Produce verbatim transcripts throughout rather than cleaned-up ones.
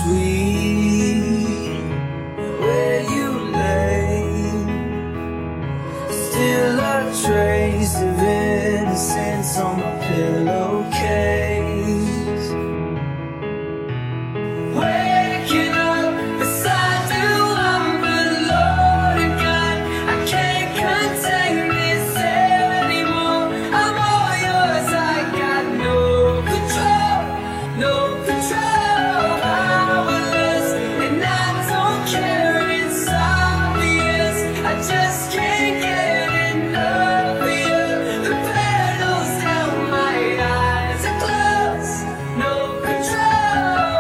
sweet where you lay, still a trace of innocence on my pillowcase. Waking up beside you, I'm alone again. I can't contain this anymore. I'm all yours, I got no control, no control. Powerless, and I don't care, it's obvious. I just can't get enough of you. The petals down my eyes are closed, no control.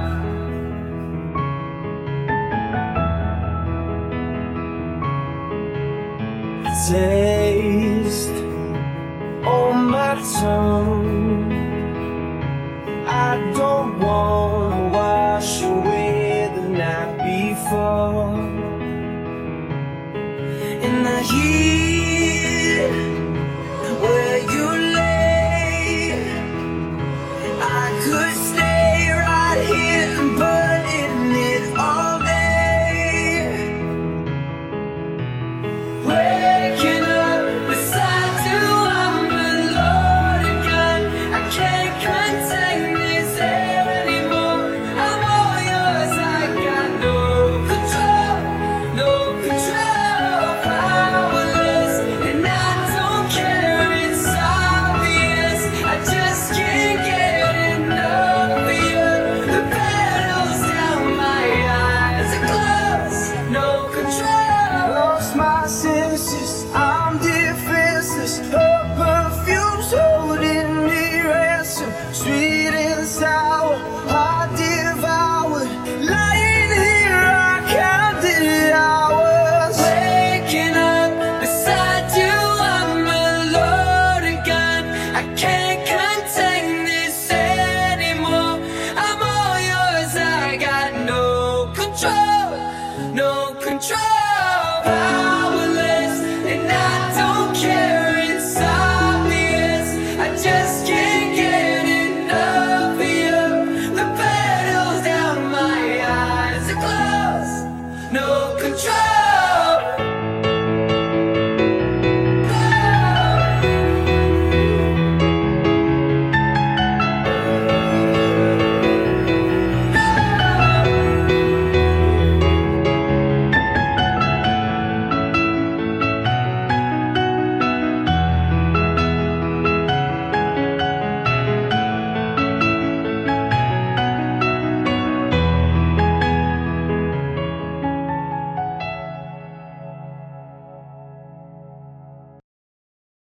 Taste on my tongue, I don't wanna wash away the night before. In the heat where you lay, I could stay right here and burn in it all day. Waking up beside you, I'm alone again. I can't contain this anymore. I'm all yours, I got no control, no control. Powerless, and I don't care, it's obvious. I just can't get enough of you. The petals down my eyes are closed, no control. Lost my senses, I'm defenseless. Her perfume's holding me ransom. Sweet and sour, I devoured. Lying here, I counted hours. Waking up beside you, I'm alone again. I can't contain this anymore. I'm all yours, I got no control, no control.